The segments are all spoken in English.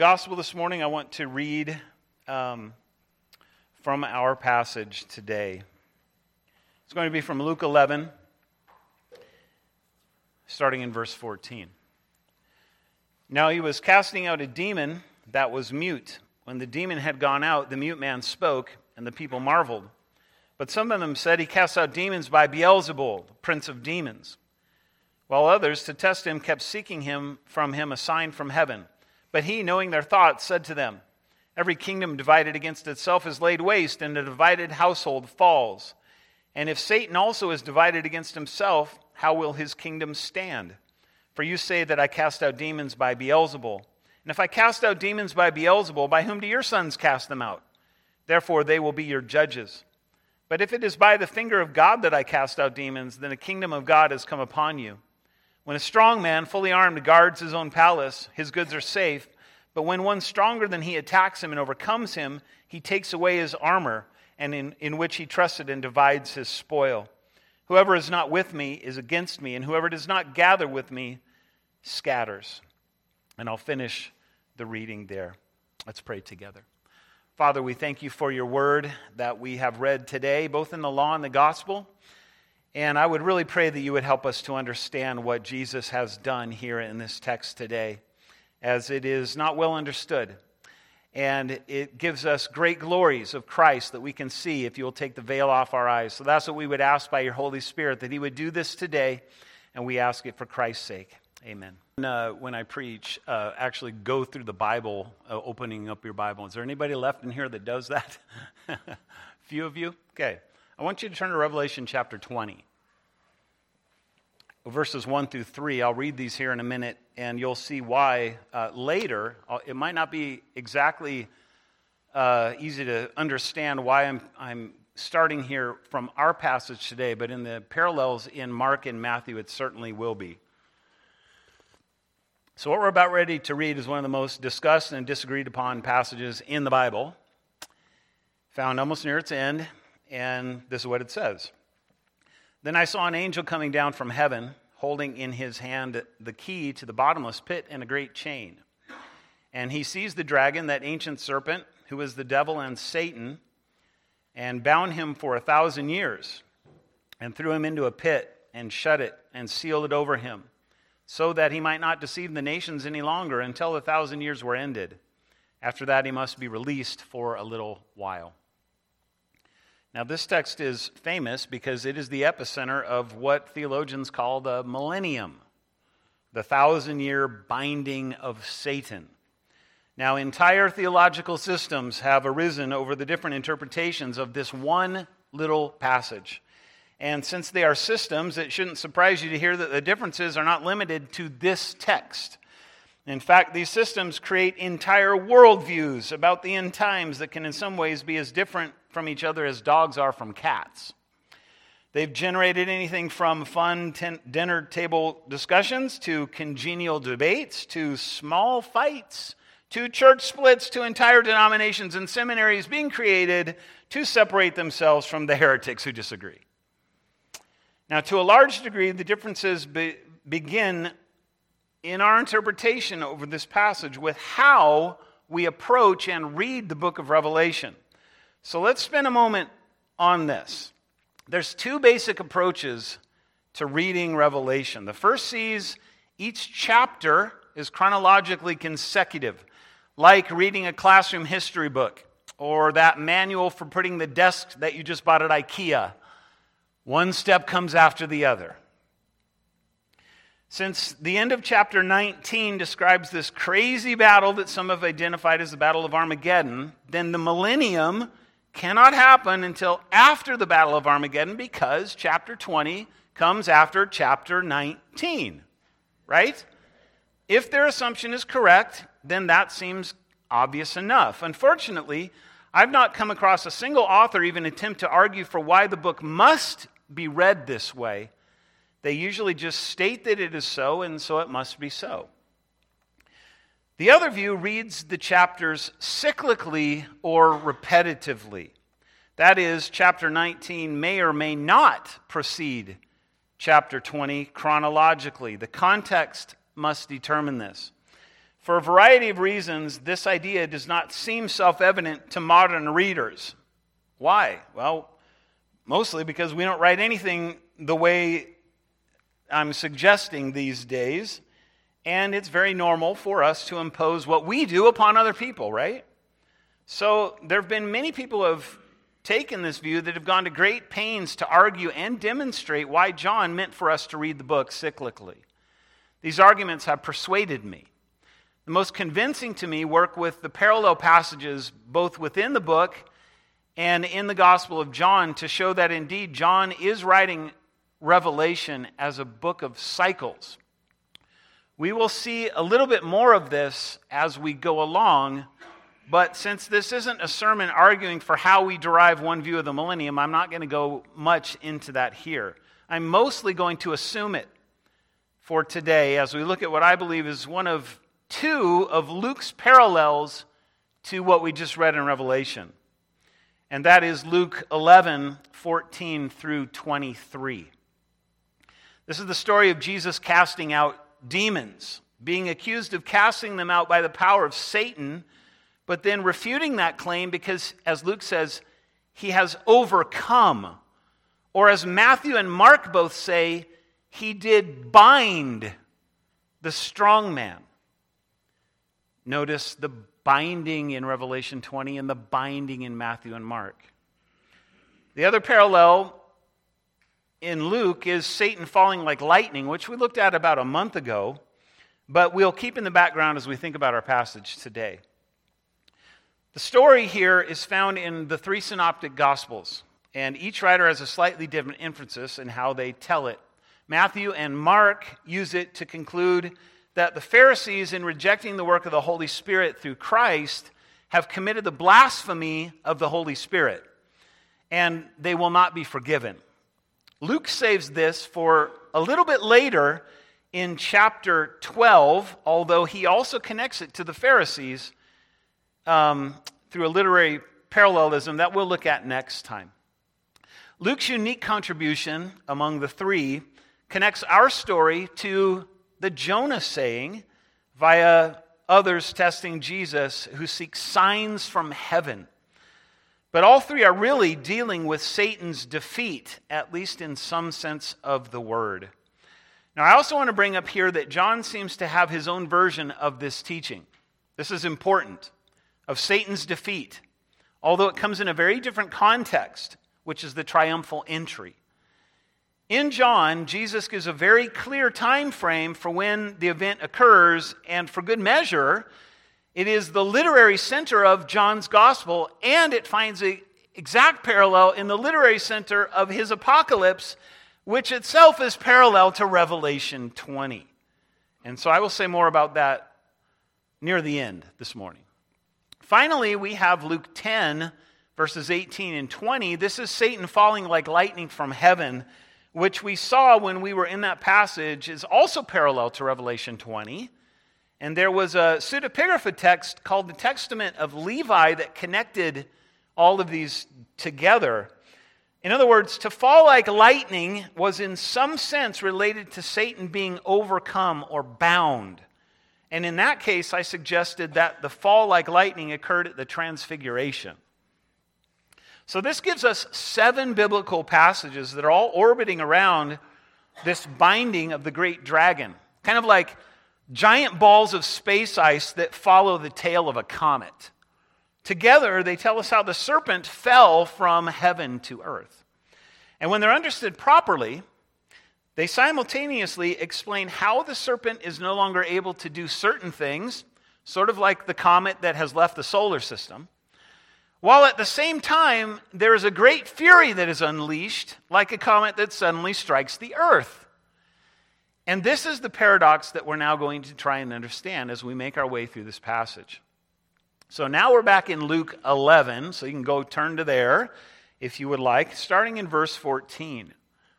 Gospel this morning, I want to read from our passage today. It's going to be from Luke 11, starting in verse 14. Now he was casting out a demon that was mute. When the demon had gone out, the mute man spoke, and the people marveled. But some of them said, he casts out demons by Beelzebul, the prince of demons. While others, to test him, kept seeking from him a sign from heaven. But he, knowing their thoughts, said to them, every kingdom divided against itself is laid waste, and a divided household falls. And if Satan also is divided against himself, how will his kingdom stand? For you say that I cast out demons by Beelzebul. And if I cast out demons by Beelzebul, by whom do your sons cast them out? Therefore they will be your judges. But if it is by the finger of God that I cast out demons, then the kingdom of God has come upon you. When a strong man, fully armed, guards his own palace, his goods are safe. But when one stronger than he attacks him and overcomes him, he takes away his armor, and in which he trusted, and divides his spoil. Whoever is not with me is against me, and whoever does not gather with me scatters. And I'll finish the reading there. Let's pray together. Father, we thank you for your word that we have read today, both in the law and the gospel. And I would really pray that you would help us to understand what Jesus has done here in this text today, as it is not well understood. And it gives us great glories of Christ that we can see if you will take the veil off our eyes. So that's what we would ask by your Holy Spirit, that he would do this today, and we ask it for Christ's sake. Amen. When I preach, actually go through the Bible, opening up your Bible. Is there anybody left in here that does that? Few of you? Okay. I want you to turn to Revelation chapter 20. Verses 1 through 3. I'll read these here in a minute, and you'll see why later. It might not be exactly easy to understand why I'm starting here from our passage today, but in the parallels in Mark and Matthew, it certainly will be. So what we're about ready to read is one of the most discussed and disagreed upon passages in the Bible, found almost near its end. And this is what it says. Then I saw an angel coming down from heaven, holding in his hand the key to the bottomless pit and a great chain. And he seized the dragon, that ancient serpent, who is the devil and Satan, and bound him for 1,000 years, and threw him into a pit, and shut it, and sealed it over him, so that he might not deceive the nations any longer until the 1,000 years were ended. After that he must be released for a little while. Now, this text is famous because it is the epicenter of what theologians call the millennium, the 1,000-year binding of Satan. Now, entire theological systems have arisen over the different interpretations of this one little passage. And since they are systems, it shouldn't surprise you to hear that the differences are not limited to this text. In fact, these systems create entire worldviews about the end times that can in some ways be as different from each other as dogs are from cats. They've generated anything from fun dinner table discussions to congenial debates to small fights to church splits to entire denominations and seminaries being created to separate themselves from the heretics who disagree. Now, to a large degree, the differences begin in our interpretation over this passage with how we approach and read the book of Revelation. So let's spend a moment on this. There's two basic approaches to reading Revelation. The first sees each chapter is chronologically consecutive, like reading a classroom history book or that manual for putting the desk that you just bought at IKEA. One step comes after the other. Since the end of chapter 19 describes this crazy battle that some have identified as the Battle of Armageddon, then the millennium cannot happen until after the Battle of Armageddon because chapter 20 comes after chapter 19, right? If their assumption is correct, then that seems obvious enough. Unfortunately, I've not come across a single author even attempt to argue for why the book must be read this way. They usually just state that it is so, and so it must be so. The other view reads the chapters cyclically or repetitively. That is, chapter 19 may or may not precede chapter 20 chronologically. The context must determine this. For a variety of reasons, this idea does not seem self-evident to modern readers. Why? Well, mostly because we don't write anything the way I'm suggesting these days, and it's very normal for us to impose what we do upon other people, right? So there have been many people who have taken this view that have gone to great pains to argue and demonstrate why John meant for us to read the book cyclically. These arguments have persuaded me. The most convincing to me work with the parallel passages both within the book and in the Gospel of John to show that indeed John is writing Revelation as a book of cycles. We will see a little bit more of this as we go along, but since this isn't a sermon arguing for how we derive one view of the millennium, I'm not going to go much into that here. I'm mostly going to assume it for today as we look at what I believe is one of two of Luke's parallels to what we just read in Revelation. And that is Luke 11:14 through 23. This is the story of Jesus casting out demons, being accused of casting them out by the power of Satan, but then refuting that claim because, as Luke says, he has overcome. Or as Matthew and Mark both say, he did bind the strong man. Notice the binding in Revelation 20 and the binding in Matthew and Mark. The other parallel in Luke is Satan falling like lightning, which we looked at about a month ago, but we'll keep in the background as we think about our passage today. The story here is found in the three synoptic Gospels, and each writer has a slightly different emphasis in how they tell it. Matthew and Mark use it to conclude that the Pharisees, in rejecting the work of the Holy Spirit through Christ, have committed the blasphemy of the Holy Spirit, and they will not be forgiven. Luke saves this for a little bit later in chapter 12, although he also connects it to the Pharisees through a literary parallelism that we'll look at next time. Luke's unique contribution among the three connects our story to the Jonah saying via others testing Jesus who seek signs from heaven. But all three are really dealing with Satan's defeat, at least in some sense of the word. Now, I also want to bring up here that John seems to have his own version of this teaching. This is important, of Satan's defeat, although it comes in a very different context, which is the triumphal entry. In John, Jesus gives a very clear time frame for when the event occurs, and for good measure, it is the literary center of John's gospel, and it finds an exact parallel in the literary center of his apocalypse, which itself is parallel to Revelation 20. And so I will say more about that near the end this morning. Finally, we have Luke 10, verses 18 and 20. This is Satan falling like lightning from heaven, which we saw when we were in that passage is also parallel to Revelation 20. And there was a pseudepigrapha text called the Testament of Levi that connected all of these together. In other words, to fall like lightning was in some sense related to Satan being overcome or bound. And in that case, I suggested that the fall like lightning occurred at the Transfiguration. So this gives us 7 biblical passages that are all orbiting around this binding of the great dragon. Kind of like giant balls of space ice that follow the tail of a comet. Together, they tell us how the serpent fell from heaven to earth. And when they're understood properly, they simultaneously explain how the serpent is no longer able to do certain things, sort of like the comet that has left the solar system, while at the same time, there is a great fury that is unleashed, like a comet that suddenly strikes the earth. And this is the paradox that we're now going to try and understand as we make our way through this passage. So now we're back in Luke 11, so you can go turn to there if you would like, starting in verse 14.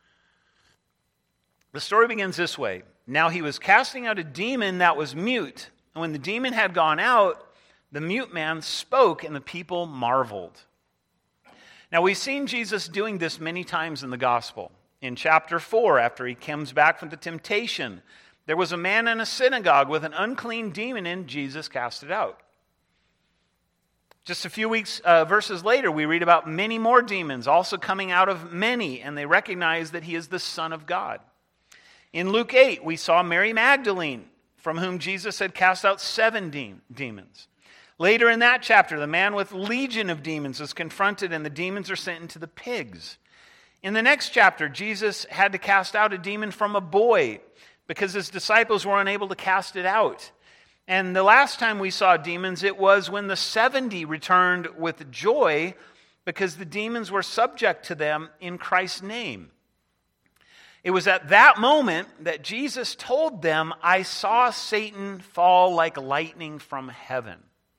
The story begins this way. Now he was casting out a demon that was mute, and when the demon had gone out, the mute man spoke, and the people marveled. Now we've seen Jesus doing this many times in the gospel. In chapter 4, after he comes back from the temptation, There was a man in a synagogue with an unclean demon, and Jesus cast it out. Just a few verses later, we read about many more demons also coming out of many, and they recognize that he is the Son of God. In Luke 8, we saw Mary Magdalene, from whom Jesus had cast out 7 demons. Later in that chapter, the man with legion of demons is confronted, and the demons are sent into the pigs. In the next chapter, Jesus had to cast out a demon from a boy because his disciples were unable to cast it out. And the last time we saw demons, it was when the 70 returned with joy because the demons were subject to them in Christ's name. It was at that moment that Jesus told them, "I saw Satan fall like lightning from heaven."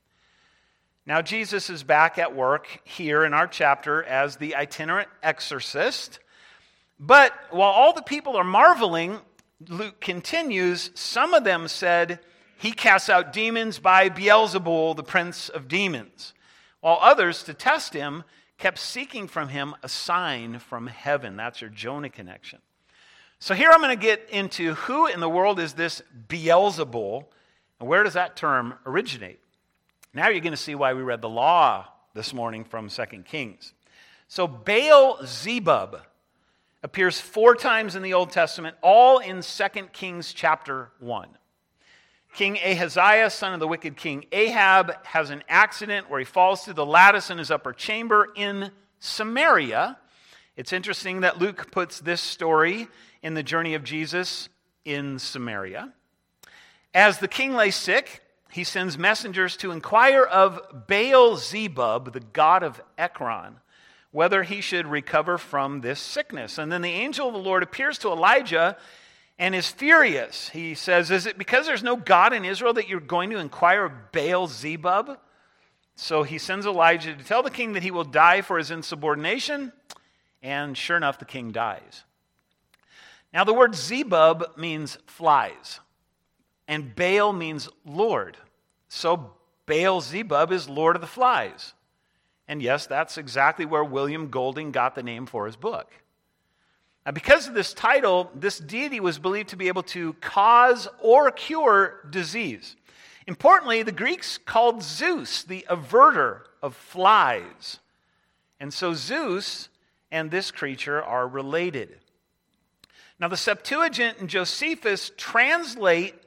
Now Jesus is back at work here in our chapter as the itinerant exorcist. But while all the people are marveling, Luke continues, some of them said, "He casts out demons by Beelzebul, the prince of demons," while others, to test him, kept seeking from him a sign from heaven. That's your Jonah connection. So here I'm going to get into who in the world is this Beelzebul, and where does that term originate? Now you're going to see why we read the law this morning from 2 Kings. So Baal-zebub appears 4 times in the Old Testament, all in 2 Kings chapter 1. King Ahaziah, son of the wicked king Ahab, has an accident where he falls through the lattice in his upper chamber in Samaria. It's interesting that Luke puts this story in the journey of Jesus in Samaria. As the king lay sick, he sends messengers to inquire of Baal-zebub, the god of Ekron, whether he should recover from this sickness. And then the angel of the Lord appears to Elijah and is furious. He says, "Is it because there's no God in Israel that you're going to inquire of Baal-zebub?" So he sends Elijah to tell the king that he will die for his insubordination, and sure enough, the king dies. Now the word Zebub means flies, and Baal means Lord. So Baal-zebub is Lord of the Flies. And yes, that's exactly where William Golding got the name for his book. Now, because of this title, this deity was believed to be able to cause or cure disease. Importantly, the Greeks called Zeus the averter of flies. And so Zeus and this creature are related. Now, the Septuagint and Josephus translate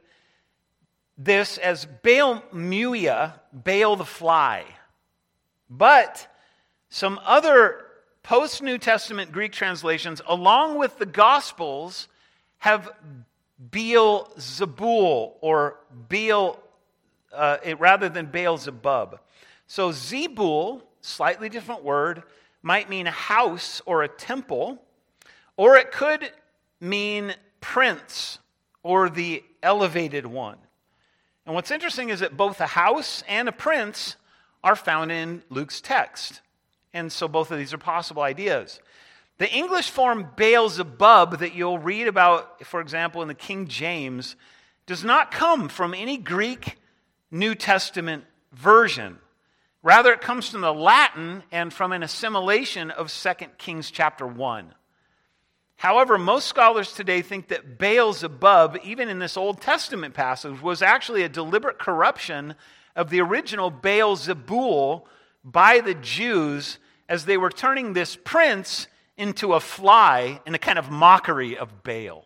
this as Baal-muia, Baal the fly. But some other post-New Testament Greek translations, along with the Gospels, have Beelzebul or Baal, rather than Baal-zebub. So Zebul, slightly different word, might mean a house or a temple, or it could mean prince or the elevated one. And what's interesting is that both a house and a prince are found in Luke's text. And so both of these are possible ideas. The English form Baal-zebub that you'll read about, for example, in the King James, does not come from any Greek New Testament version. Rather, it comes from the Latin and from an assimilation of 2 Kings chapter 1. However, most scholars today think that Baal-zebub, even in this Old Testament passage, was actually a deliberate corruption of the original Baal-zebul by the Jews as they were turning this prince into a fly in a kind of mockery of Baal.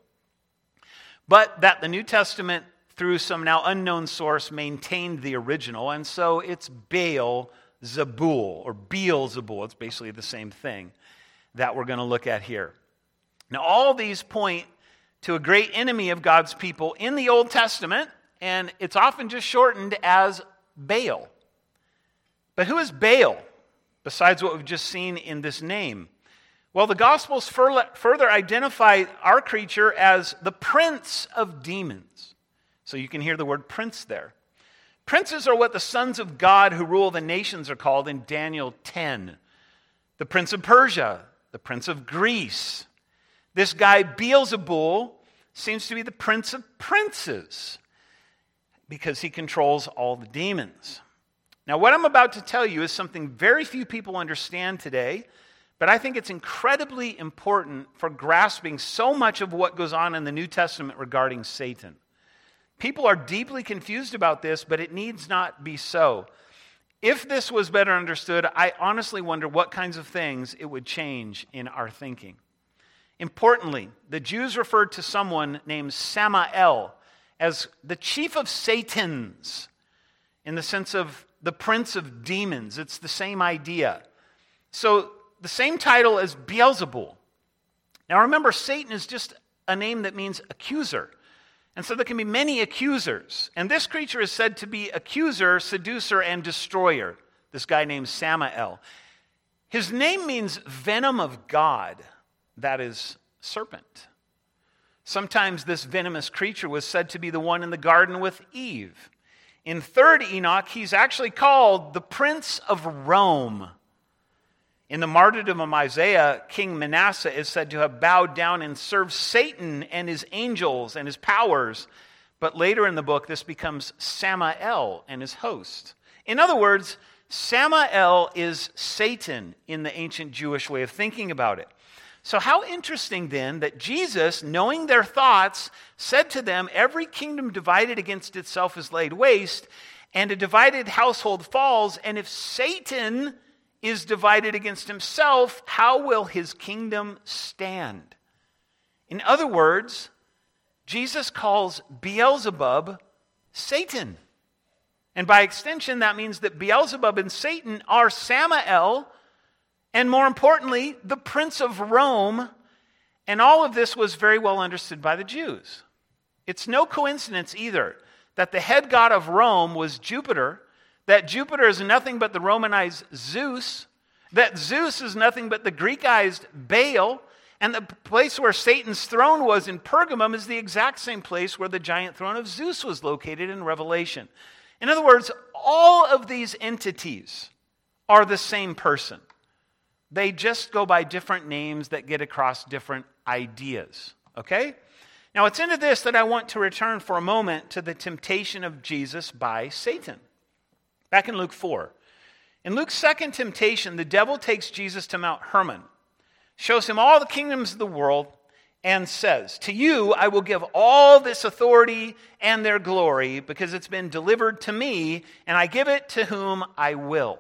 But that the New Testament, through some now unknown source, maintained the original, and so it's Baal-zebul or Beelzebul. It's basically the same thing that we're going to look at here. Now, all these point to a great enemy of God's people in the Old Testament, and it's often just shortened as Baal. But who is Baal, besides what we've just seen in this name? Well, the Gospels further identify our creature as the prince of demons. So you can hear the word prince there. Princes are what the sons of God who rule the nations are called in Daniel 10. The prince of Persia, the prince of Greece. This guy, Beelzebul, seems to be the prince of princes because he controls all the demons. Now, what I'm about to tell you is something very few people understand today, but I think it's incredibly important for grasping so much of what goes on in the New Testament regarding Satan. People are deeply confused about this, but it needs not be so. If this was better understood, I honestly wonder what kinds of things it would change in our thinking. Importantly, the Jews referred to someone named Samael as the chief of Satans, in the sense of the prince of demons. It's the same idea. So the same title as Beelzebul. Now remember, Satan is just a name that means accuser. And so there can be many accusers. And this creature is said to be accuser, seducer, and destroyer. This guy named Samael. His name means venom of God. That is serpent. Sometimes this venomous creature was said to be the one in the garden with Eve. In 3rd Enoch, he's actually called the Prince of Rome. In the martyrdom of Isaiah, King Manasseh is said to have bowed down and served Satan and his angels and his powers. But later in the book, this becomes Samael and his host. In other words, Samael is Satan in the ancient Jewish way of thinking about it. So how interesting then that Jesus, knowing their thoughts, said to them, every kingdom divided against itself is laid waste, and a divided household falls, and if Satan is divided against himself, how will his kingdom stand? In other words, Jesus calls Beelzebub Satan. And by extension, that means that Beelzebub and Satan are Samael, and more importantly, the Prince of Rome. And all of this was very well understood by the Jews. It's no coincidence either that the head god of Rome was Jupiter, that Jupiter is nothing but the Romanized Zeus, that Zeus is nothing but the Greekized Baal, and the place where Satan's throne was in Pergamum is the exact same place where the giant throne of Zeus was located in Revelation. In other words, all of these entities are the same person. They just go by different names that get across different ideas. Okay? Now it's into this that I want to return for a moment to the temptation of Jesus by Satan. Back in Luke 4. In Luke's second temptation, the devil takes Jesus to Mount Hermon, shows him all the kingdoms of the world, and says, to you I will give all this authority and their glory because it's been delivered to me, and I give it to whom I will.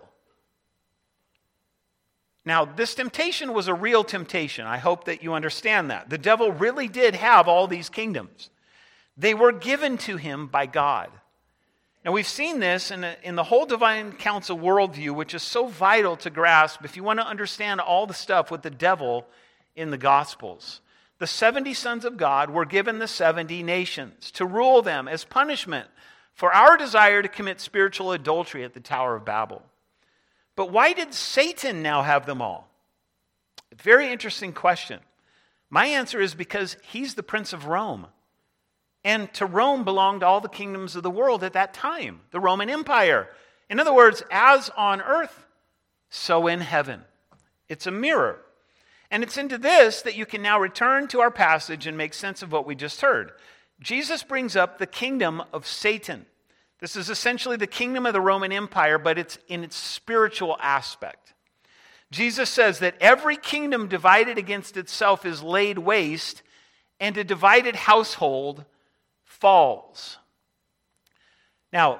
Now, this temptation was a real temptation. I hope that you understand that. The devil really did have all these kingdoms. They were given to him by God. Now, we've seen this in the whole divine counsel worldview, which is so vital to grasp if you want to understand all the stuff with the devil in the Gospels. The 70 sons of God were given the 70 nations to rule them as punishment for our desire to commit spiritual adultery at the Tower of Babel. But why did Satan now have them all? Very interesting question. My answer is because he's the Prince of Rome. And to Rome belonged all the kingdoms of the world at that time, the Roman Empire. In other words, as on earth, so in heaven. It's a mirror. And it's into this that you can now return to our passage and make sense of what we just heard. Jesus brings up the kingdom of Satan. This is essentially the kingdom of the Roman Empire, but it's in its spiritual aspect. Jesus says that every kingdom divided against itself is laid waste, and a divided household falls. Now,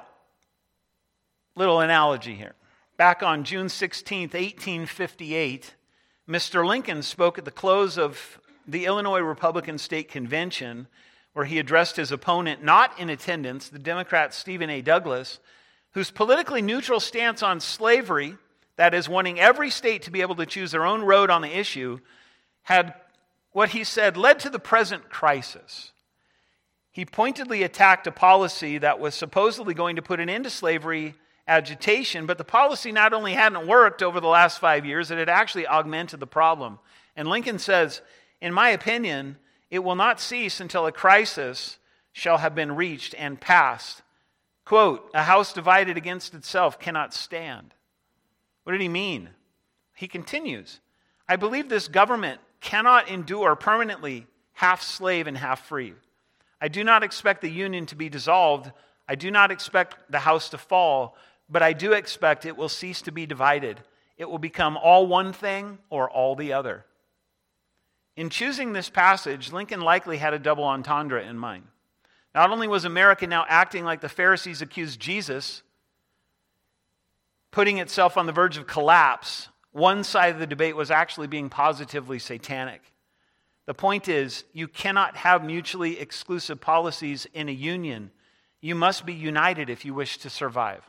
little analogy here. Back on June 16th, 1858, Mr. Lincoln spoke at the close of the Illinois Republican State Convention, where he addressed his opponent, not in attendance, the Democrat Stephen A. Douglas, whose politically neutral stance on slavery, that is, wanting every state to be able to choose their own road on the issue, had, what he said, led to the present crisis. He pointedly attacked a policy that was supposedly going to put an end to slavery agitation, but the policy not only hadn't worked over the last 5 years, it had actually augmented the problem. And Lincoln says, in my opinion, it will not cease until a crisis shall have been reached and passed. Quote, a house divided against itself cannot stand. What did he mean? He continues, I believe this government cannot endure permanently half slave and half free. I do not expect the union to be dissolved. I do not expect the house to fall, but I do expect it will cease to be divided. It will become all one thing or all the other. In choosing this passage, Lincoln likely had a double entendre in mind. Not only was America now acting like the Pharisees accused Jesus, putting itself on the verge of collapse, one side of the debate was actually being positively satanic. The point is, you cannot have mutually exclusive policies in a union. You must be united if you wish to survive.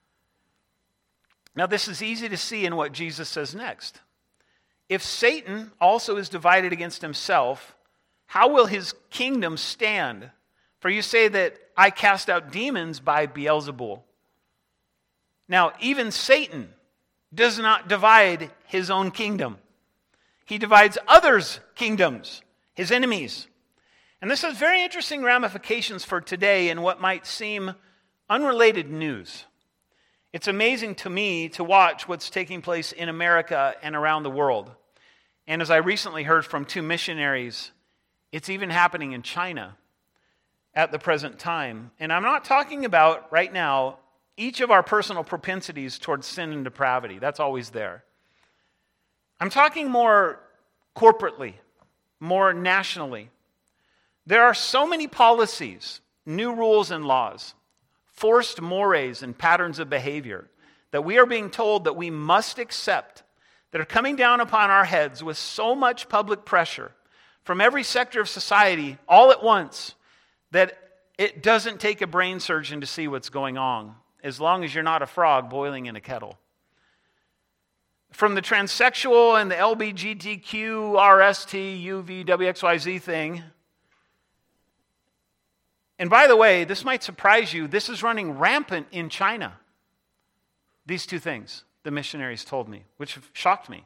Now, this is easy to see in what Jesus says next. If Satan also is divided against himself, how will his kingdom stand? For you say that I cast out demons by Beelzebul. Now, even Satan does not divide his own kingdom. He divides others' kingdoms, his enemies. And this has very interesting ramifications for today in what might seem unrelated news. It's amazing to me to watch what's taking place in America and around the world. And as I recently heard from 2 missionaries, it's even happening in China at the present time. And I'm not talking about, right now, each of our personal propensities towards sin and depravity. That's always there. I'm talking more corporately, more nationally. There are so many policies, new rules and laws, forced mores and patterns of behavior that we are being told that we must accept, that are coming down upon our heads with so much public pressure from every sector of society all at once that it doesn't take a brain surgeon to see what's going on, as long as you're not a frog boiling in a kettle. From the transsexual and the LGBTQ, RST, UV, WXYZ thing. And by the way, this might surprise you, this is running rampant in China. These 2 things, the missionaries told me, which shocked me.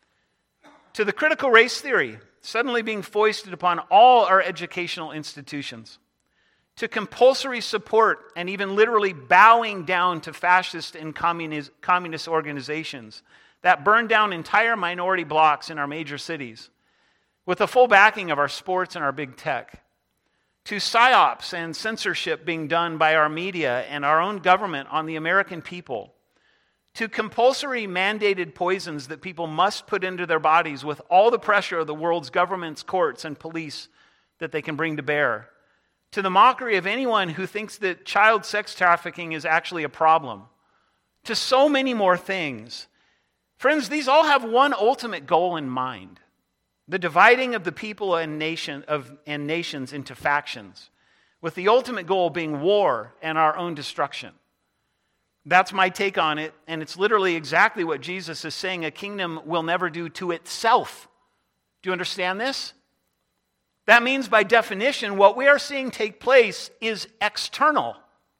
To the critical race theory, suddenly being foisted upon all our educational institutions. To compulsory support and even literally bowing down to fascist and communist organizations that burned down entire minority blocks in our major cities, with the full backing of our sports and our big tech. To psyops and censorship being done by our media and our own government on the American people. To compulsory mandated poisons that people must put into their bodies with all the pressure of the world's governments, courts, and police that they can bring to bear. To the mockery of anyone who thinks that child sex trafficking is actually a problem. To so many more things. Friends, these all have one ultimate goal in mind. The dividing of the people and nations into factions, with the ultimate goal being war and our own destruction. That's my take on it, and it's literally exactly what Jesus is saying a kingdom will never do to itself. Do you understand this? That means, by definition, what we are seeing take place is external.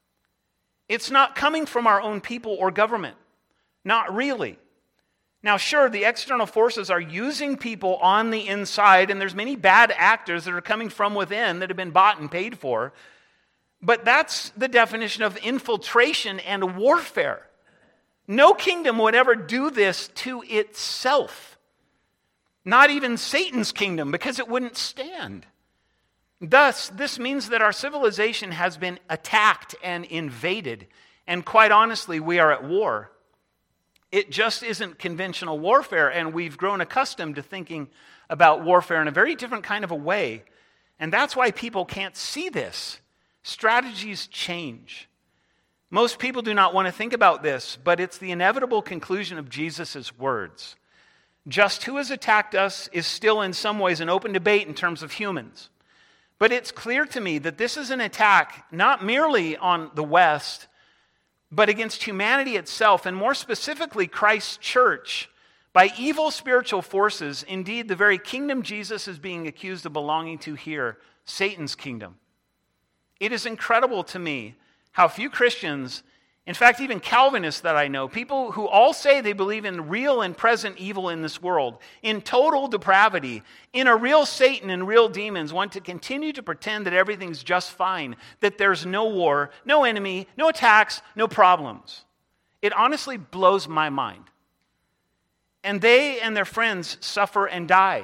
It's not coming from our own people or government. Not really. Now, sure, the external forces are using people on the inside, and there's many bad actors that are coming from within that have been bought and paid for. But that's the definition of infiltration and warfare. No kingdom would ever do this to itself. Not even Satan's kingdom, because it wouldn't stand. Thus, this means that our civilization has been attacked and invaded, and quite honestly, we are at war. It just isn't conventional warfare, and we've grown accustomed to thinking about warfare in a very different kind of a way. And that's why people can't see this. Strategies change. Most people do not want to think about this, but it's the inevitable conclusion of Jesus' words. Just who has attacked us is still in some ways an open debate in terms of humans. But it's clear to me that this is an attack not merely on the West, but against humanity itself, and more specifically Christ's church, by evil spiritual forces, indeed the very kingdom Jesus is being accused of belonging to here, Satan's kingdom. It is incredible to me how few Christians, in fact even Calvinists that I know, people who all say they believe in real and present evil in this world, in total depravity, in a real Satan and real demons, want to continue to pretend that everything's just fine, that there's no war, no enemy, no attacks, no problems. It honestly blows my mind. And they and their friends suffer and die.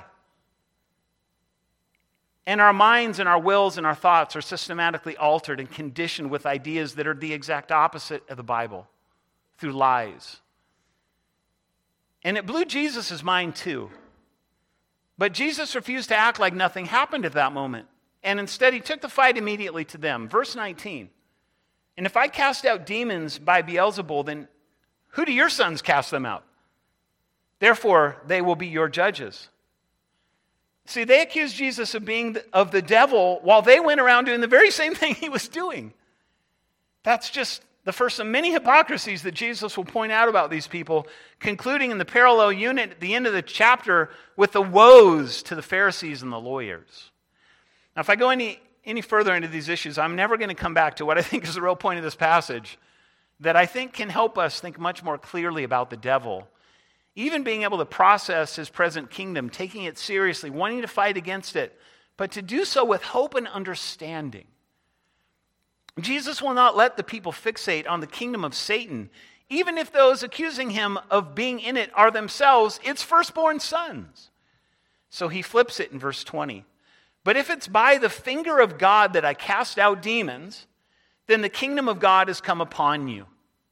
And our minds and our wills and our thoughts are systematically altered and conditioned with ideas that are the exact opposite of the Bible, through lies. And it blew Jesus' mind too. But Jesus refused to act like nothing happened at that moment. and instead he took the fight immediately to them. Verse 19, and if I cast out demons by Beelzebul, then who do your sons cast them out? Therefore, they will be your judges. See, they accused Jesus of being of the devil while they went around doing the very same thing he was doing. That's just the first of many hypocrisies that Jesus will point out about these people, concluding in the parallel unit at the end of the chapter with the woes to the Pharisees and the lawyers. Now, if I go any further into these issues, I'm never going to come back to what I think is the real point of this passage, that I think can help us think much more clearly about the devil. Even being able to process his present kingdom, taking it seriously, wanting to fight against it, but to do so with hope and understanding. Jesus will not let the people fixate on the kingdom of Satan, even if those accusing him of being in it are themselves its firstborn sons. So he flips it in verse 20. But if it's by the finger of God that I cast out demons, then the kingdom of God has come upon you.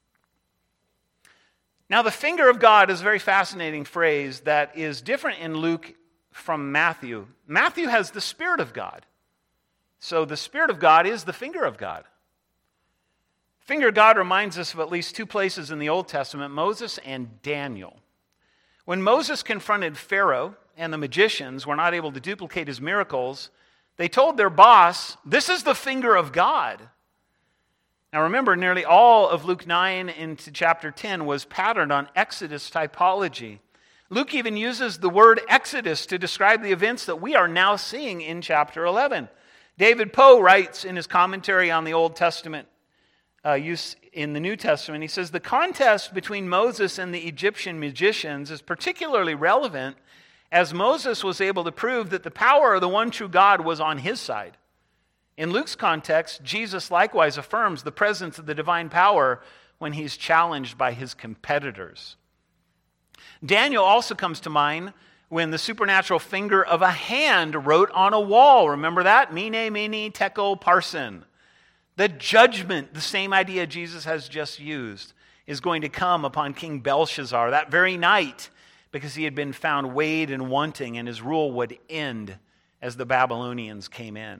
Now, the finger of God is a very fascinating phrase that is different in Luke from Matthew. Matthew has the Spirit of God. So the Spirit of God is the finger of God. Finger of God reminds us of at least two places in the Old Testament, Moses and Daniel. When Moses confronted Pharaoh and the magicians were not able to duplicate his miracles, they told their boss, "This is the finger of God." Now remember, nearly all of Luke 9 into chapter 10 was patterned on Exodus typology. Luke even uses the word Exodus to describe the events that we are now seeing in chapter 11. David Poe writes in his commentary on the Old Testament use in the New Testament, he says, the contest between Moses and the Egyptian magicians is particularly relevant as Moses was able to prove that the power of the one true God was on his side. In Luke's context, Jesus likewise affirms the presence of the divine power when he's challenged by his competitors. Daniel also comes to mind when the supernatural finger of a hand wrote on a wall. Remember that? Mene, mene, tekel, parsin. The judgment, the same idea Jesus has just used, is going to come upon King Belshazzar that very night because he had been found weighed and wanting, and his rule would end as the Babylonians came in.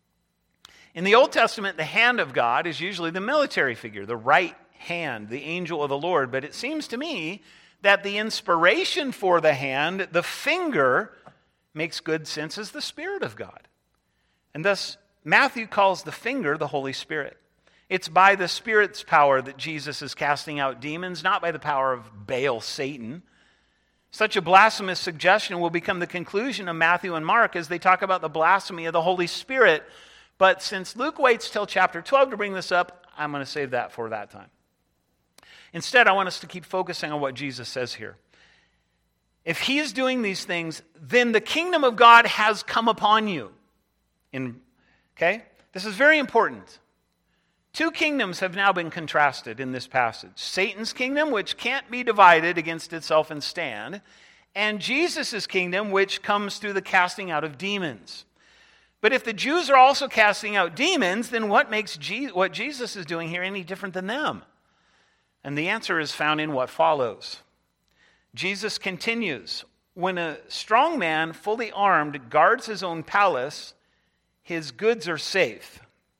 In the Old Testament, the hand of God is usually the military figure, the right hand, the angel of the Lord. But it seems to me that the inspiration for the hand, the finger, makes good sense as the Spirit of God. And thus, Matthew calls the finger the Holy Spirit. It's by the Spirit's power that Jesus is casting out demons, not by the power of Baal, Satan. Such a blasphemous suggestion will become the conclusion of Matthew and Mark as they talk about the blasphemy of the Holy Spirit. But since Luke waits till chapter 12 to bring this up, I'm going to save that for that time. Instead, I want us to keep focusing on what Jesus says here. If he is doing these things, then the kingdom of God has come upon you. Okay? This is very important. Two kingdoms have now been contrasted in this passage. Satan's kingdom, which can't be divided against itself and stand, and Jesus' kingdom, which comes through the casting out of demons. But if the Jews are also casting out demons, then what makes what Jesus is doing here any different than them? And the answer is found in what follows. Jesus continues, when a strong man, fully armed, guards his own palace, his goods are safe.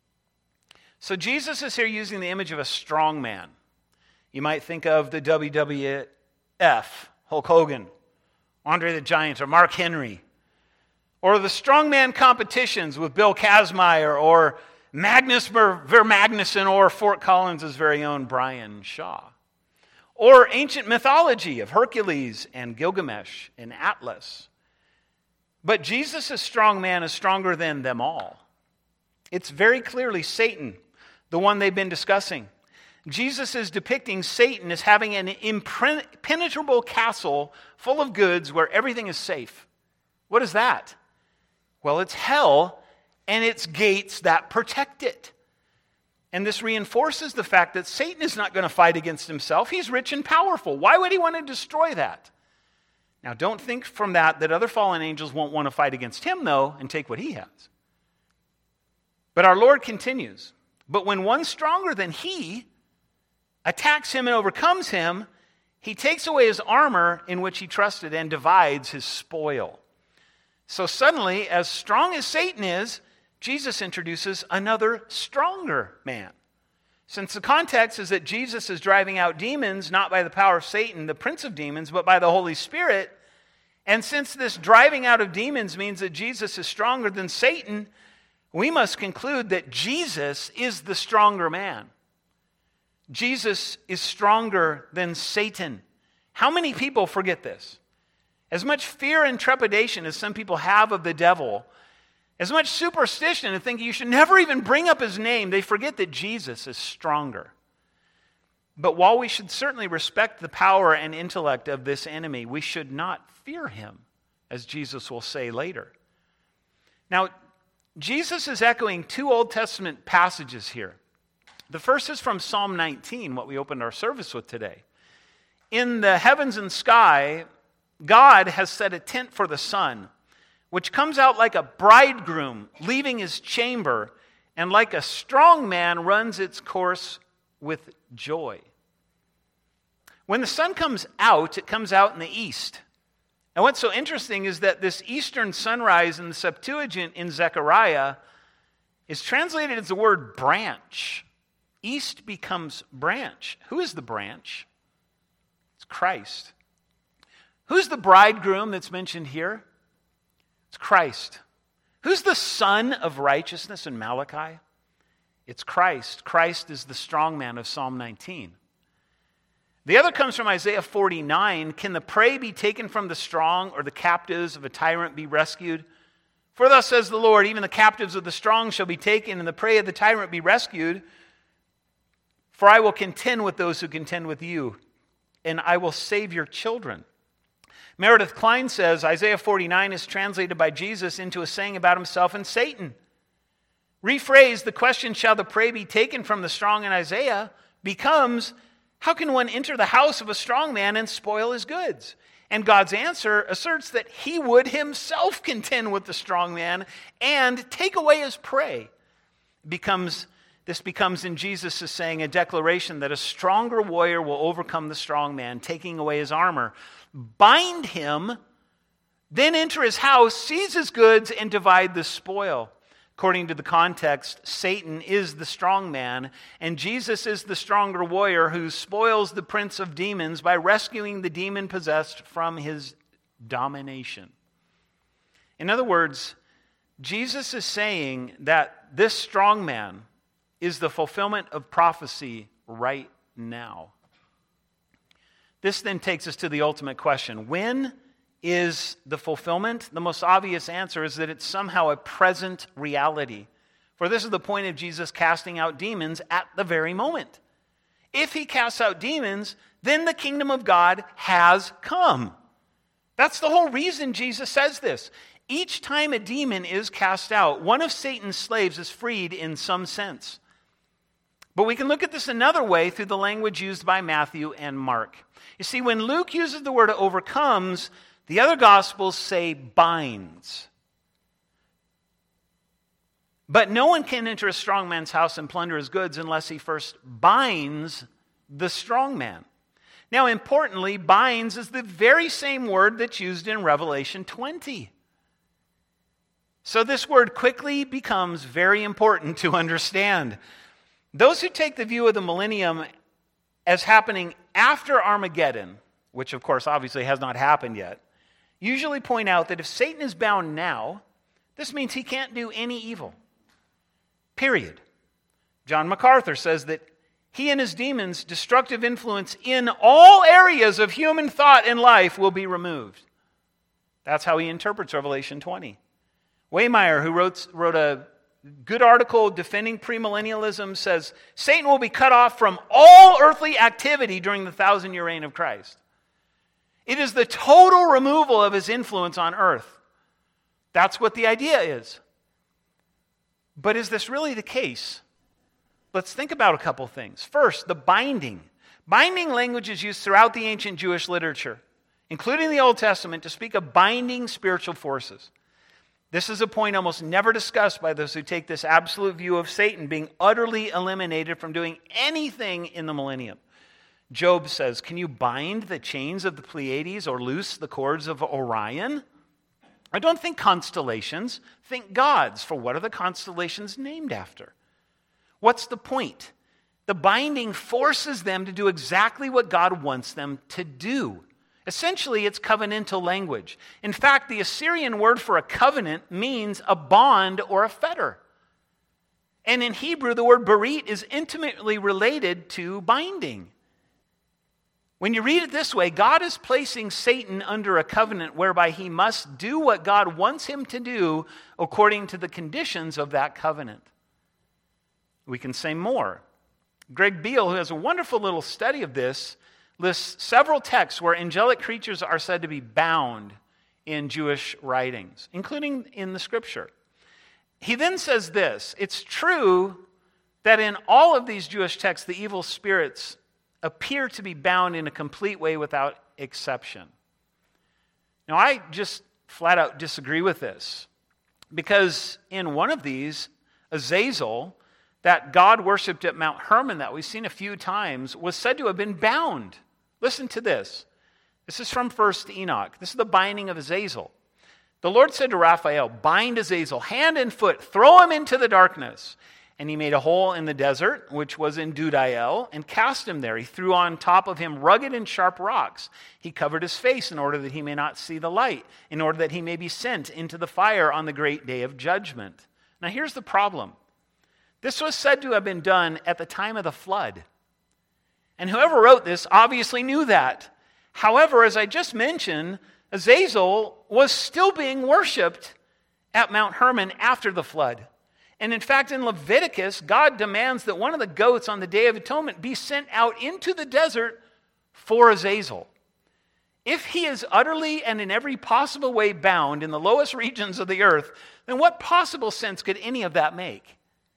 So Jesus is here using the image of a strong man. You might think of the WWF, Hulk Hogan, Andre the Giant, or Mark Henry. Or the strongman competitions with Bill Kazmaier, or Magnus Vermagnuson, or Fort Collins' very own Brian Shaw. Or ancient mythology of Hercules and Gilgamesh and Atlas. But Jesus' strong man is stronger than them all. It's very clearly Satan, the one they've been discussing. Jesus is depicting Satan as having an impenetrable castle full of goods where everything is safe. What is that? Well, it's hell and its gates that protect it. And this reinforces the fact that Satan is not going to fight against himself. He's rich and powerful. Why would he want to destroy that? Now, don't think from that other fallen angels won't want to fight against him, though, and take what he has. But our Lord continues, but when one stronger than he attacks him and overcomes him, he takes away his armor in which he trusted and divides his spoil. So suddenly, as strong as Satan is, Jesus introduces another stronger man. Since the context is that Jesus is driving out demons, not by the power of Satan, the prince of demons, but by the Holy Spirit, and since this driving out of demons means that Jesus is stronger than Satan, we must conclude that Jesus is the stronger man. Jesus is stronger than Satan. How many people forget this? As much fear and trepidation as some people have of the devil, as much superstition and thinking you should never even bring up his name, they forget that Jesus is stronger. But while we should certainly respect the power and intellect of this enemy, we should not fear him, as Jesus will say later. Now, Jesus is echoing two Old Testament passages here. The first is from Psalm 19, what we opened our service with today. In the heavens and sky, God has set a tent for the sun, which comes out like a bridegroom leaving his chamber, and like a strong man runs its course with joy. When the sun comes out, it comes out in the east. And what's so interesting is that this eastern sunrise in the Septuagint in Zechariah is translated as the word branch. East becomes branch. Who is the branch? It's Christ. Who's the bridegroom that's mentioned here? It's Christ. Who's the son of righteousness in Malachi? It's Christ. Christ is the strong man of Psalm 19. The other comes from Isaiah 49. Can the prey be taken from the strong, or the captives of a tyrant be rescued? For thus says the Lord, even the captives of the strong shall be taken, and the prey of the tyrant be rescued. For I will contend with those who contend with you, and I will save your children. Meredith Klein says Isaiah 49 is translated by Jesus into a saying about himself and Satan. Rephrased, the question, shall the prey be taken from the strong in Isaiah, becomes, how can one enter the house of a strong man and spoil his goods? And God's answer asserts that he would himself contend with the strong man and take away his prey. This becomes in Jesus' saying a declaration that a stronger warrior will overcome the strong man, taking away his armor. Bind him, then enter his house, seize his goods, and divide the spoil. According to the context, Satan is the strong man, and Jesus is the stronger warrior who spoils the prince of demons by rescuing the demon-possessed from his domination. In other words, Jesus is saying that this strong man is the fulfillment of prophecy right now. This then takes us to the ultimate question. When is the fulfillment? The most obvious answer is that it's somehow a present reality. For this is the point of Jesus casting out demons at the very moment. If he casts out demons, then the kingdom of God has come. That's the whole reason Jesus says this. Each time a demon is cast out, one of Satan's slaves is freed in some sense. But we can look at this another way through the language used by Matthew and Mark. You see, when Luke uses the word overcomes, the other Gospels say binds. But no one can enter a strong man's house and plunder his goods unless he first binds the strong man. Now, importantly, binds is the very same word that's used in Revelation 20. So this word quickly becomes very important to understand. Those who take the view of the millennium as happening after Armageddon, which of course obviously has not happened yet, usually point out that if Satan is bound now, this means he can't do any evil. Period. John MacArthur says that he and his demons' destructive influence in all areas of human thought and life will be removed. That's how he interprets Revelation 20. Waymeyer, who wrote a good article defending premillennialism, says Satan will be cut off from all earthly activity during the 1,000-year reign of Christ. It is the total removal of his influence on earth. That's what the idea is. But is this really the case? Let's think about a couple things. First, the binding. Binding language is used throughout the ancient Jewish literature, including the Old Testament, to speak of binding spiritual forces. This is a point almost never discussed by those who take this absolute view of Satan being utterly eliminated from doing anything in the millennium. Job says, can you bind the chains of the Pleiades or loose the cords of Orion? I don't think constellations, think gods. For what are the constellations named after? What's the point? The binding forces them to do exactly what God wants them to do. Essentially, it's covenantal language. In fact, the Assyrian word for a covenant means a bond or a fetter. And in Hebrew, the word berit is intimately related to binding. When you read it this way, God is placing Satan under a covenant whereby he must do what God wants him to do according to the conditions of that covenant. We can say more. Greg Beale, who has a wonderful little study of this, lists several texts where angelic creatures are said to be bound in Jewish writings, including in the Scripture. He then says this: it's true that in all of these Jewish texts, the evil spirits appear to be bound in a complete way without exception. Now, I just flat out disagree with this, because in one of these, Azazel, that God worshipped at Mount Hermon that we've seen a few times, was said to have been bound. Listen to this. This is from 1 Enoch. This is the binding of Azazel. The Lord said to Raphael, "Bind Azazel, hand and foot, throw him into the darkness." And he made a hole in the desert, which was in Dudael, and cast him there. He threw on top of him rugged and sharp rocks. He covered his face in order that he may not see the light, in order that he may be sent into the fire on the great day of judgment. Now here's the problem. This was said to have been done at the time of the flood. And whoever wrote this obviously knew that. However, as I just mentioned, Azazel was still being worshipped at Mount Hermon after the flood. And in fact, in Leviticus, God demands that one of the goats on the Day of Atonement be sent out into the desert for Azazel. If he is utterly and in every possible way bound in the lowest regions of the earth, then what possible sense could any of that make?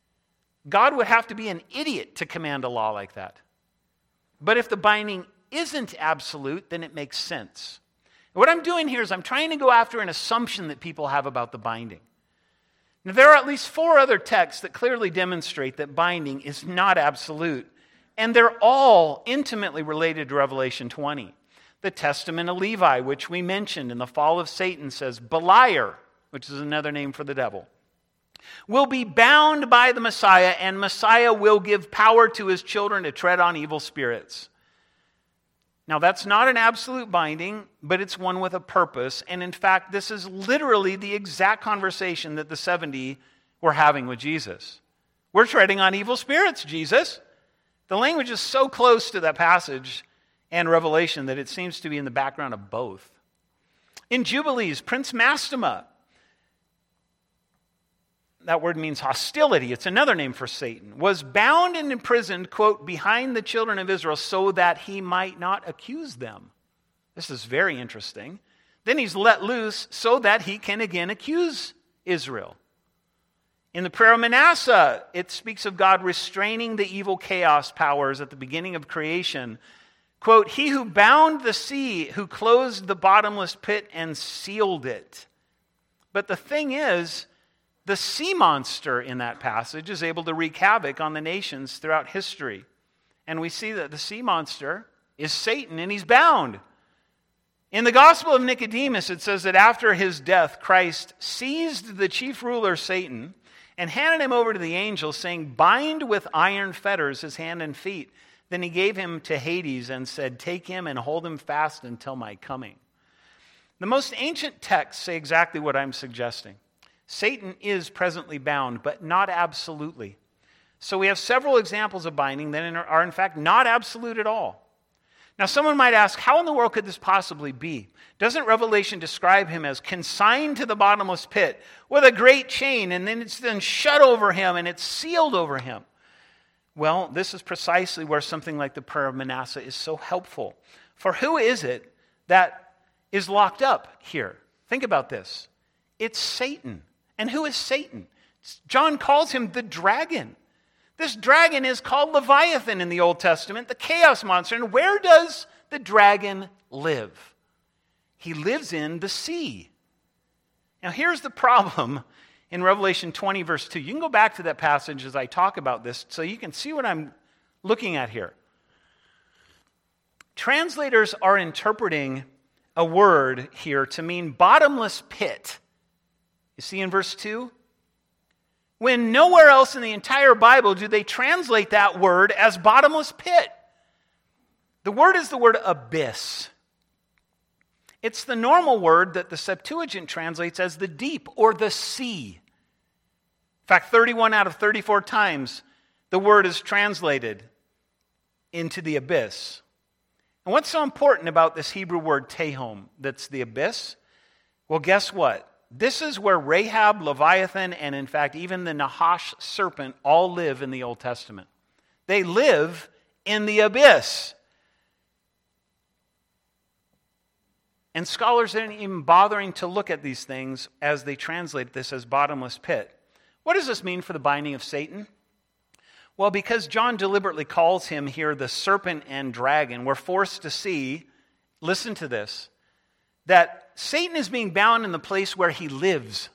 God would have to be an idiot to command a law like that. But if the binding isn't absolute, then it makes sense. And what I'm doing here is I'm trying to go after an assumption that people have about the binding. Now, there are at least 4 other texts that clearly demonstrate that binding is not absolute, and they're all intimately related to Revelation 20. The Testament of Levi, which we mentioned in the fall of Satan, says Beliar, which is another name for the devil, will be bound by the Messiah, and Messiah will give power to his children to tread on evil spirits. Now, that's not an absolute binding, but it's one with a purpose. And in fact, this is literally the exact conversation that the 70 were having with Jesus. We're treading on evil spirits, Jesus. The language is so close to that passage and Revelation that it seems to be in the background of both. In Jubilees, Prince Mastema, that word means hostility, it's another name for Satan, was bound and imprisoned, quote, behind the children of Israel so that he might not accuse them. This is very interesting. Then he's let loose so that he can again accuse Israel. In the prayer of Manasseh, it speaks of God restraining the evil chaos powers at the beginning of creation. Quote, he who bound the sea, who closed the bottomless pit and sealed it. But the thing is, the sea monster in that passage is able to wreak havoc on the nations throughout history. And we see that the sea monster is Satan, and he's bound. In the Gospel of Nicodemus, it says that after his death, Christ seized the chief ruler, Satan, and handed him over to the angels, saying, "Bind with iron fetters his hand and feet." Then he gave him to Hades and said, "Take him and hold him fast until my coming." The most ancient texts say exactly what I'm suggesting. Satan is presently bound, but not absolutely. So we have several examples of binding that are in fact not absolute at all. Now someone might ask, how in the world could this possibly be? Doesn't Revelation describe him as consigned to the bottomless pit with a great chain, and then it's then shut over him and it's sealed over him? Well, this is precisely where something like the prayer of Manasseh is so helpful. For who is it that is locked up here? Think about this. It's Satan. And who is Satan? John calls him the dragon. This dragon is called Leviathan in the Old Testament, the chaos monster. And where does the dragon live? He lives in the sea. Now here's the problem in Revelation 20, verse 2. You can go back to that passage as I talk about this so you can see what I'm looking at here. Translators are interpreting a word here to mean bottomless pit You see in verse 2? When nowhere else in the entire Bible do they translate that word as bottomless pit. The word is the word abyss. It's the normal word that the Septuagint translates as the deep or the sea. In fact, 31 out of 34 times the word is translated into the abyss. And what's so important about this Hebrew word tehom, that's the abyss? Well, guess what? This is where Rahab, Leviathan, and in fact even the Nahash serpent all live in the Old Testament. They live in the abyss. And scholars aren't even bothering to look at these things as they translate this as bottomless pit. What does this mean for the binding of Satan? Well, because John deliberately calls him here the serpent and dragon, we're forced to see, listen to this, that Satan is being bound in the place where he lives.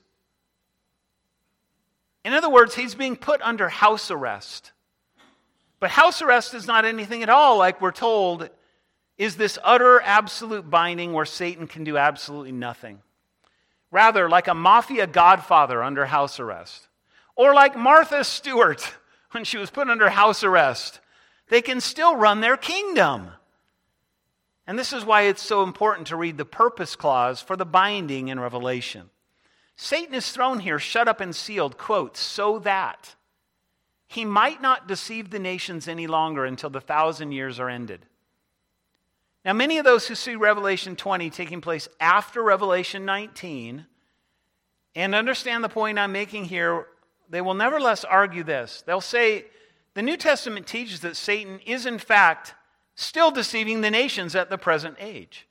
In other words, he's being put under house arrest. But house arrest is not anything at all, like we're told, is this utter, absolute binding where Satan can do absolutely nothing. Rather, like a mafia godfather under house arrest. Or like Martha Stewart when she was put under house arrest. They can still run their kingdom. And this is why it's so important to read the purpose clause for the binding in Revelation. Satan is thrown here, shut up and sealed, quote, so that he might not deceive the nations any longer until the 1,000 years are ended. Now, many of those who see Revelation 20 taking place after Revelation 19 and understand the point I'm making here, they will nevertheless argue this. They'll say the New Testament teaches that Satan is in fact still deceiving the nations at the present age.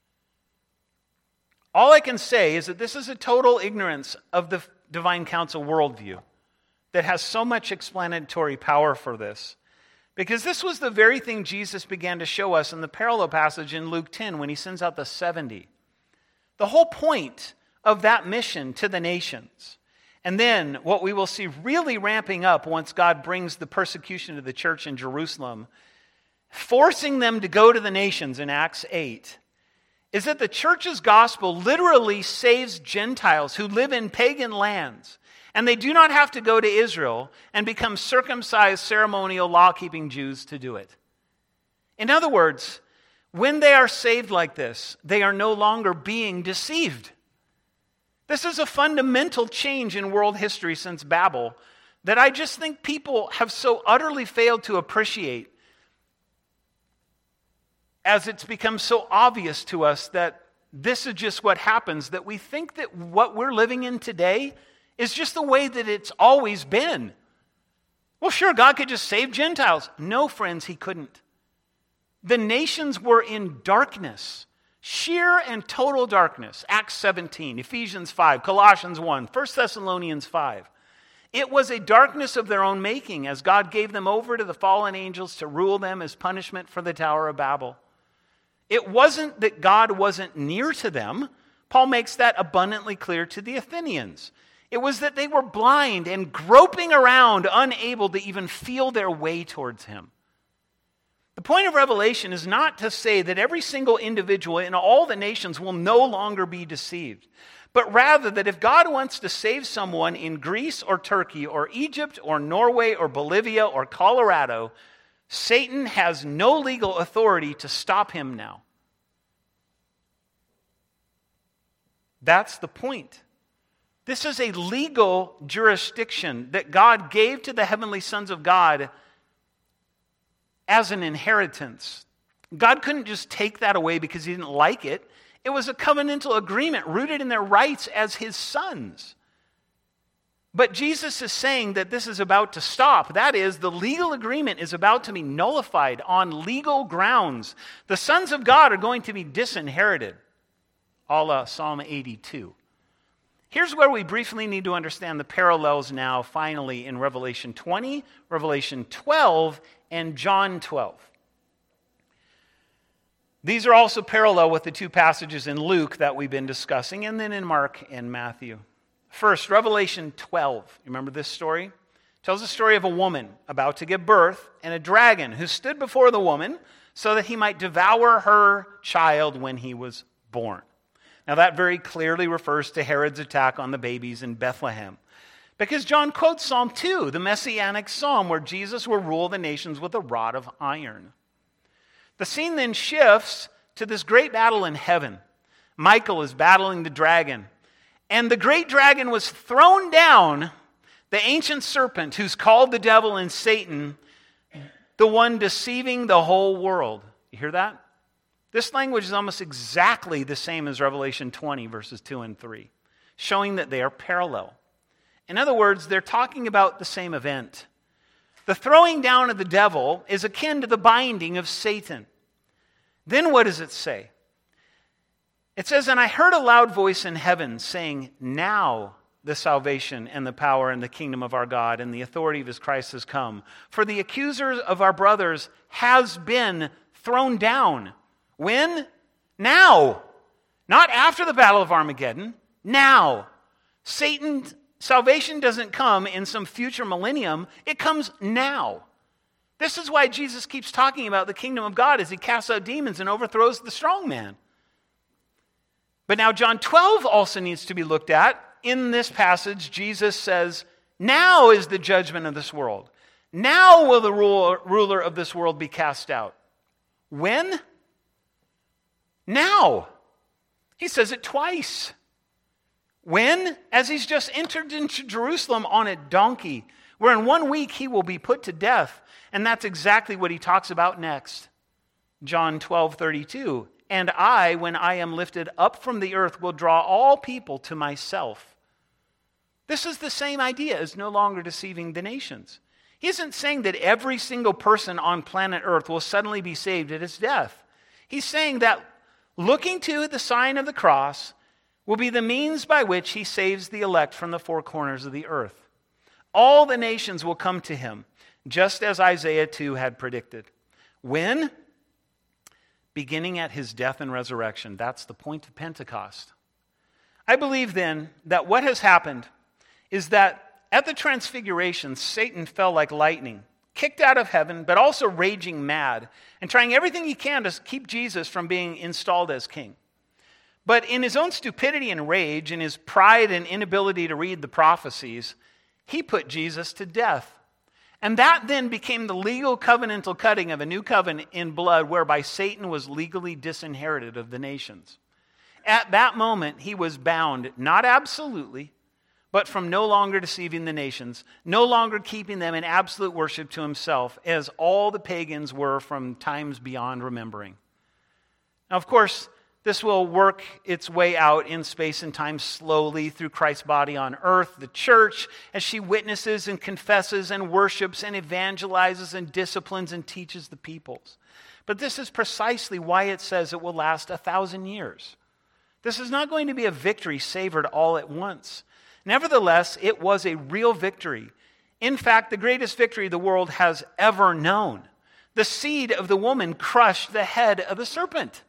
All I can say is that this is a total ignorance of the divine council worldview that has so much explanatory power for this. Because this was the very thing Jesus began to show us in the parallel passage in Luke 10 when he sends out the 70. The whole point of that mission to the nations. And then what we will see really ramping up once God brings the persecution to the church in Jerusalem, forcing them to go to the nations in Acts 8, is that the church's gospel literally saves Gentiles who live in pagan lands. And they do not have to go to Israel and become circumcised, ceremonial, law-keeping Jews to do it. In other words, when they are saved like this, they are no longer being deceived. This is a fundamental change in world history since Babel that I just think people have so utterly failed to appreciate, as it's become so obvious to us that this is just what happens, that we think that what we're living in today is just the way that it's always been. Well, sure, God could just save Gentiles. No, friends, he couldn't. The nations were in darkness, sheer and total darkness. Acts 17, Ephesians 5, Colossians 1, 1 Thessalonians 5. It was a darkness of their own making as God gave them over to the fallen angels to rule them as punishment for the Tower of Babel. It wasn't that God wasn't near to them. Paul makes that abundantly clear to the Athenians. It was that they were blind and groping around, unable to even feel their way towards him. The point of Revelation is not to say that every single individual in all the nations will no longer be deceived, but rather that if God wants to save someone in Greece or Turkey or Egypt or Norway or Bolivia or Colorado, Satan has no legal authority to stop him now. That's the point. This is a legal jurisdiction that God gave to the heavenly sons of God as an inheritance. God couldn't just take that away because he didn't like it. It was a covenantal agreement rooted in their rights as his sons. But Jesus is saying that this is about to stop. That is, the legal agreement is about to be nullified on legal grounds. The sons of God are going to be disinherited, a la Psalm 82. Here's where we briefly need to understand the parallels now, finally, in Revelation 20, Revelation 12, and John 12. These are also parallel with the two passages in Luke that we've been discussing, and then in Mark and Matthew. First, Revelation 12. You remember this story? It tells the story of a woman about to give birth and a dragon who stood before the woman so that he might devour her child when he was born. Now that very clearly refers to Herod's attack on the babies in Bethlehem. Because John quotes Psalm 2, the messianic psalm where Jesus will rule the nations with a rod of iron. The scene then shifts to this great battle in heaven. Michael is battling the dragon. And the great dragon was thrown down, the ancient serpent who's called the devil and Satan, the one deceiving the whole world. You hear that? This language is almost exactly the same as Revelation 20, verses 2 and 3, showing that they are parallel. In other words, they're talking about the same event. The throwing down of the devil is akin to the binding of Satan. Then what does it say? It says, "And I heard a loud voice in heaven saying, 'Now the salvation and the power and the kingdom of our God and the authority of his Christ has come. For the accuser of our brothers has been thrown down.'" When? Now. Not after the battle of Armageddon. Now. Salvation doesn't come in some future millennium. It comes now. This is why Jesus keeps talking about the kingdom of God as he casts out demons and overthrows the strong man. But now John 12 also needs to be looked at. In this passage, Jesus says, "Now is the judgment of this world. Now will the ruler of this world be cast out." When? Now. He says it twice. When? As he's just entered into Jerusalem on a donkey, where in 1 week he will be put to death. And that's exactly what he talks about next. John 12:32. "And I, when I am lifted up from the earth, will draw all people to myself." This is the same idea as no longer deceiving the nations. He isn't saying that every single person on planet Earth will suddenly be saved at his death. He's saying that looking to the sign of the cross will be the means by which he saves the elect from the four corners of the earth. All the nations will come to him, just as Isaiah 2 had predicted. When? Beginning at his death and resurrection. That's the point of Pentecost. I believe then that what has happened is that at the transfiguration, Satan fell like lightning, kicked out of heaven, but also raging mad, and trying everything he can to keep Jesus from being installed as king. But in his own stupidity and rage, in his pride and inability to read the prophecies, he put Jesus to death. And that then became the legal covenantal cutting of a new covenant in blood whereby Satan was legally disinherited of the nations. At that moment, he was bound, not absolutely, but from no longer deceiving the nations, no longer keeping them in absolute worship to himself, as all the pagans were from times beyond remembering. Now, of course, this will work its way out in space and time slowly through Christ's body on earth, the church, as she witnesses and confesses and worships and evangelizes and disciplines and teaches the peoples. But this is precisely why it says it will last 1,000 years. This is not going to be a victory savored all at once. Nevertheless, it was a real victory. In fact, the greatest victory the world has ever known. The seed of the woman crushed the head of the serpent.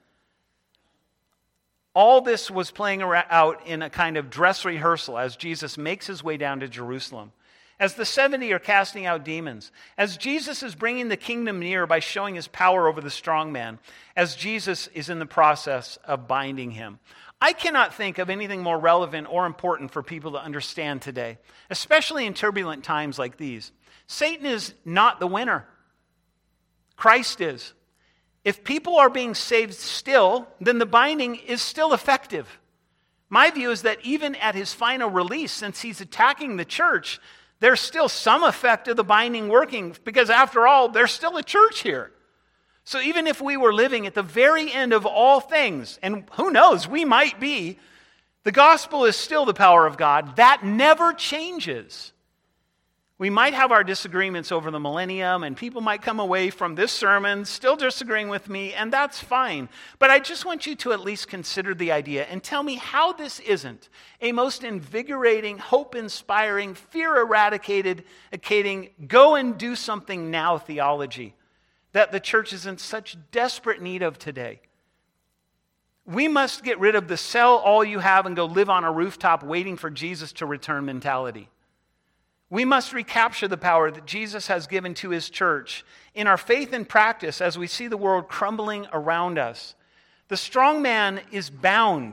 All this was playing out in a kind of dress rehearsal as Jesus makes his way down to Jerusalem. As the 70 are casting out demons. As Jesus is bringing the kingdom near by showing his power over the strong man. As Jesus is in the process of binding him. I cannot think of anything more relevant or important for people to understand today, especially in turbulent times like these. Satan is not the winner. Christ is. If people are being saved still, then the binding is still effective. My view is that even at his final release, since he's attacking the church, there's still some effect of the binding working, because after all, there's still a church here. So even if we were living at the very end of all things, and who knows, we might be, the gospel is still the power of God. That never changes. We might have our disagreements over the millennium, and people might come away from this sermon still disagreeing with me, and that's fine. But I just want you to at least consider the idea and tell me how this isn't a most invigorating, hope-inspiring, fear-eradicating, go and do something now theology that the church is in such desperate need of today. We must get rid of the sell all you have and go live on a rooftop waiting for Jesus to return mentality. We must recapture the power that Jesus has given to his church in our faith and practice as we see the world crumbling around us. The strong man is bound,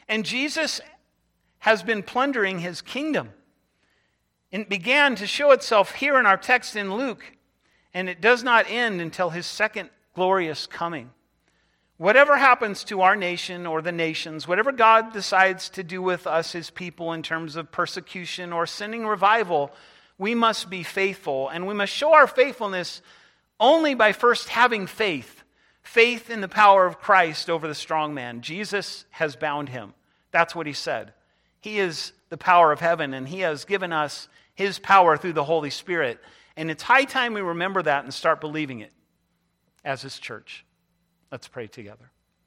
And Jesus has been plundering his kingdom. It began to show itself here in our text in Luke, and it does not end until his second glorious coming. Whatever happens to our nation or the nations, whatever God decides to do with us, his people, in terms of persecution or sending revival, we must be faithful. And we must show our faithfulness only by first having faith. Faith in the power of Christ over the strong man. Jesus has bound him. That's what he said. He is the power of heaven, and he has given us his power through the Holy Spirit. And it's high time we remember that and start believing it as his church. Let's pray together.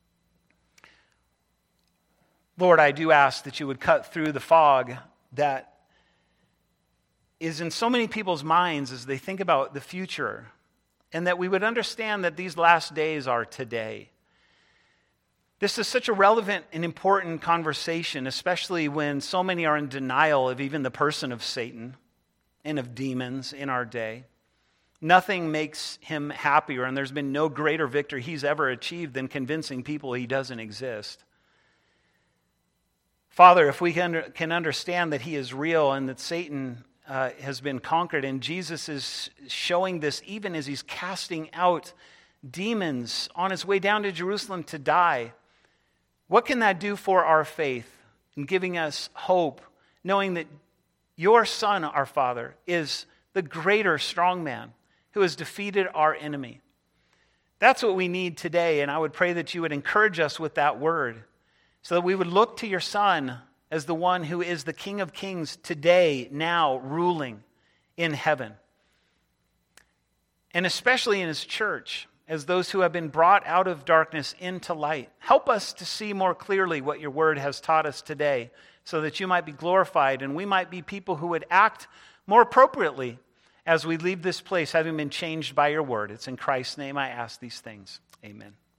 Lord, I do ask that you would cut through the fog that is in so many people's minds as they think about the future, and that we would understand that these last days are today. This is such a relevant and important conversation, especially when so many are in denial of even the person of Satan and of demons in our day. Nothing makes him happier, and there's been no greater victory he's ever achieved than convincing people he doesn't exist. Father, if we can understand that he is real and that Satan has been conquered, and Jesus is showing this even as he's casting out demons on his way down to Jerusalem to die, what can that do for our faith in giving us hope, knowing that your Son, our Father, is the greater strong man who has defeated our enemy? That's what we need today, and I would pray that you would encourage us with that word so that we would look to your Son as the one who is the King of Kings today, now ruling in heaven. And especially in his church, as those who have been brought out of darkness into light. Help us to see more clearly what your word has taught us today, so that you might be glorified and we might be people who would act more appropriately as we leave this place, having been changed by your word. It's in Christ's name I ask these things. Amen.